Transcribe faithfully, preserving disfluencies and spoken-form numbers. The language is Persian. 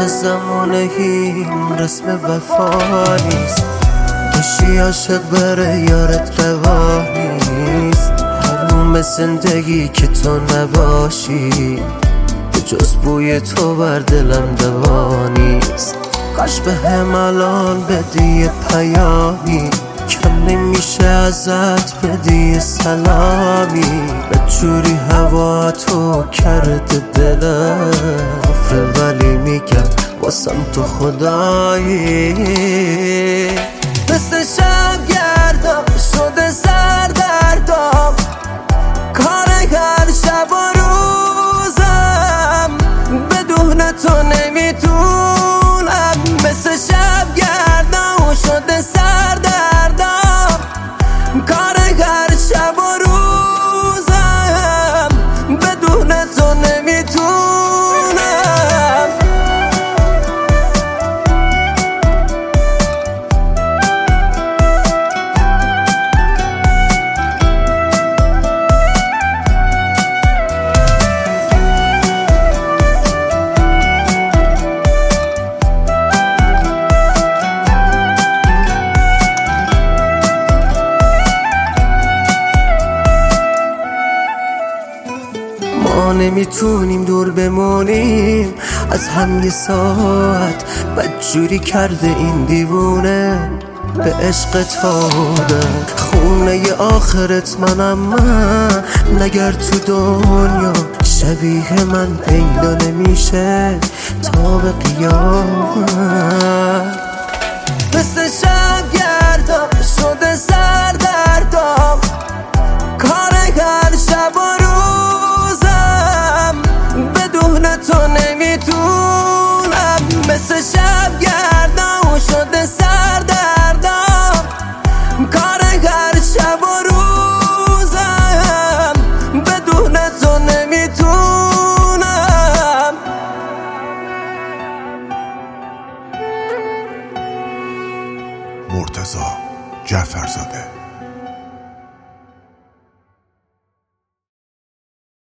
مثل زمانه این رسم وفا نیست. باشی عاشق بره یارت روا نیست. حروم زندگی که تو نباشی، جز بوی تو بر دلم دوا نیست. کاش به هم الان بدی پیامی، کم نمیشه ازت بدی سلامی. به جوری هوا تو کرده دلم آفره، ولی میگم واسم تو خدایی. مثل شب گردم شده سردردم، کار هر شب و روزم بدون تو نمیتونم. مثل شب گردم شده سردردم، کار هر شب و روزم بدون تو نمیتونم. ما نمیتونیم دور بمونیم از هم یه ساعت، بدجوری کرده این دیوونه به عشق تادم. خونه ی آخرت منم من، نگر تو دنیا شبیه من پیدا نمیشه تا به قیامت. مثل شب گردم شده سردردم، کار هر شب و روزم بدون تو نمیتونم. مثل شب گردم شده سردردم، کار هر شب و روزم بدون تو نمیتونم. مرتضی جعفرزاده.